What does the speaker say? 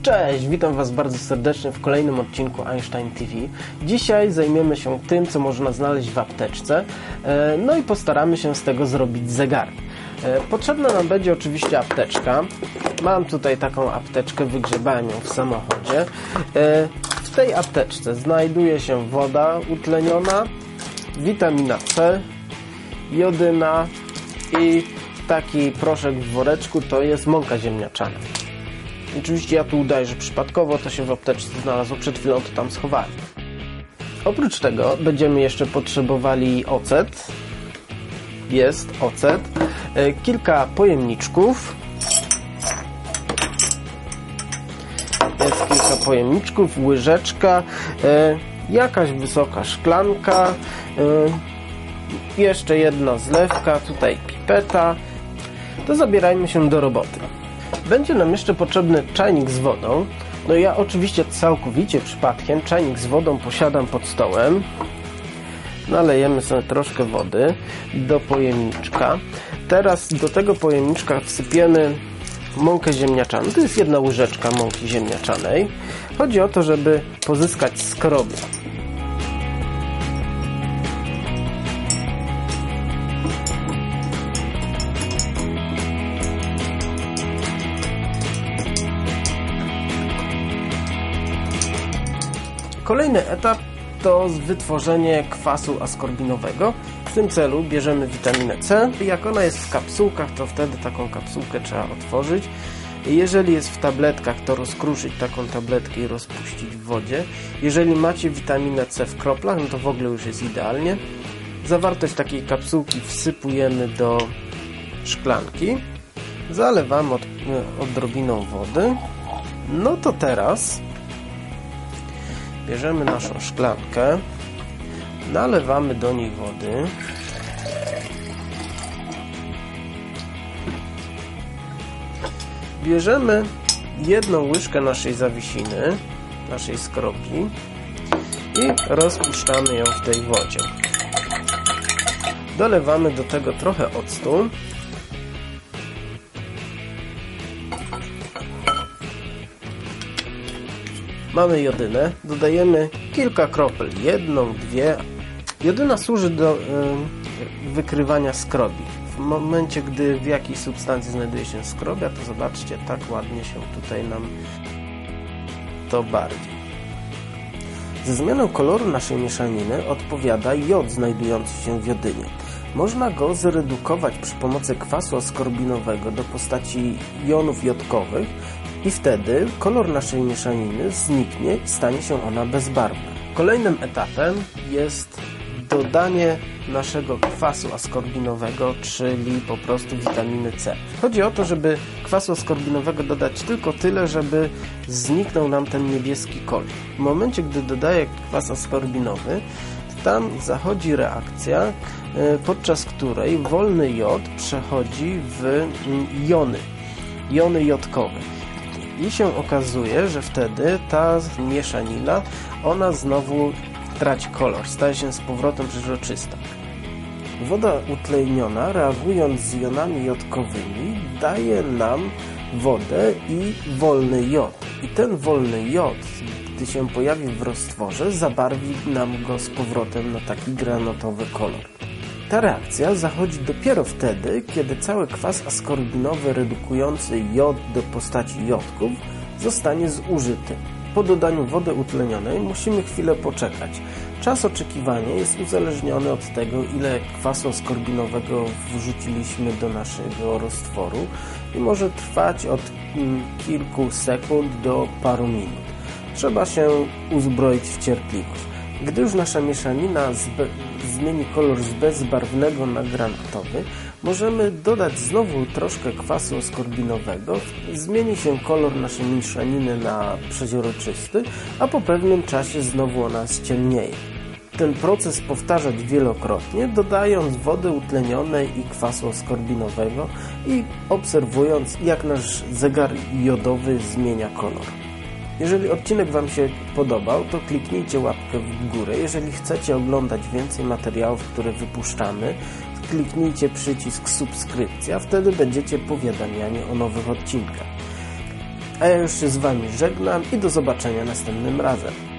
Cześć, witam Was bardzo serdecznie w kolejnym odcinku Einstein TV. Dzisiaj zajmiemy się tym, co można znaleźć w apteczce, no i postaramy się z tego zrobić zegar. Potrzebna nam będzie oczywiście apteczka. Mam tutaj taką apteczkę, wygrzebałem ją w samochodzie. W tej apteczce znajduje się woda utleniona, witamina C, jodyna i taki proszek w woreczku, to jest mąka ziemniaczana. Oczywiście ja tu udaję, że przypadkowo to się w apteczce znalazło, przed chwilą to tam schowałem. Oprócz tego będziemy jeszcze potrzebowali ocet. Jest ocet. Kilka pojemniczków. Jest kilka pojemniczków, łyżeczka, jakaś wysoka szklanka, jeszcze jedna zlewka, tutaj pipeta. To zabierajmy się do roboty. Będzie nam jeszcze potrzebny czajnik z wodą. No ja oczywiście całkowicie przypadkiem czajnik z wodą posiadam pod stołem. Nalejemy sobie troszkę wody do pojemniczka. Teraz do tego pojemniczka wsypiemy mąkę ziemniaczaną. To jest jedna łyżeczka mąki ziemniaczanej. Chodzi o to, żeby pozyskać skroby. Kolejny etap to wytworzenie kwasu askorbinowego. W tym celu bierzemy witaminę C. Jak ona jest w kapsułkach, to wtedy taką kapsułkę trzeba otworzyć. Jeżeli jest w tabletkach, to rozkruszyć taką tabletkę i rozpuścić w wodzie. Jeżeli macie witaminę C w kroplach, no to w ogóle już jest idealnie. Zawartość takiej kapsułki wsypujemy do szklanki. Zalewamy odrobiną wody. No to teraz bierzemy naszą szklankę, nalewamy do niej wody, bierzemy jedną łyżkę naszej zawiesiny, naszej skrobi i rozpuszczamy ją w tej wodzie. Dolewamy do tego trochę octu. Mamy jodynę, dodajemy kilka kropel, jedną, dwie. Jodyna służy do wykrywania skrobi. W momencie, gdy w jakiejś substancji znajduje się skrobia, to zobaczcie, tak ładnie się tutaj nam to barwi. Ze zmianą koloru naszej mieszaniny odpowiada jod znajdujący się w jodynie. Można go zredukować przy pomocy kwasu askorbinowego do postaci jonów jodkowych i wtedy kolor naszej mieszaniny zniknie i stanie się ona bezbarwna. Kolejnym etapem jest dodanie naszego kwasu askorbinowego, czyli po prostu witaminy C. Chodzi o to, żeby kwasu askorbinowego dodać tylko tyle, żeby zniknął nam ten niebieski kolor. W momencie, gdy dodaję kwas askorbinowy, tam zachodzi reakcja, podczas której wolny jod przechodzi w jony jodkowe. I się okazuje, że wtedy ta mieszanina, ona znowu traci kolor, staje się z powrotem przezroczysta. Woda utleniona, reagując z jonami jodkowymi, daje nam wodę i wolny jod. I ten wolny jod, gdy się pojawi w roztworze, zabarwi nam go z powrotem na taki granatowy kolor. Ta reakcja zachodzi dopiero wtedy, kiedy cały kwas askorbinowy redukujący jod do postaci jodków zostanie zużyty. Po dodaniu wody utlenionej musimy chwilę poczekać. Czas oczekiwania jest uzależniony od tego, ile kwasu askorbinowego wrzuciliśmy do naszego roztworu i może trwać od kilku sekund do paru minut. Trzeba się uzbroić w cierpliwość. Gdy już nasza mieszanina zmieni kolor z bezbarwnego na granatowy, możemy dodać znowu troszkę kwasu askorbinowego, zmieni się kolor naszej mieszaniny na przeźroczysty, a po pewnym czasie znowu ona ściemnieje. Ten proces powtarzać wielokrotnie, dodając wody utlenionej i kwasu askorbinowego i obserwując, jak nasz zegar jodowy zmienia kolor. Jeżeli odcinek Wam się podobał, to kliknijcie łapkę w górę. Jeżeli chcecie oglądać więcej materiałów, które wypuszczamy, kliknijcie przycisk subskrypcja, wtedy będziecie powiadamiani o nowych odcinkach. A ja już się z Wami żegnam i do zobaczenia następnym razem.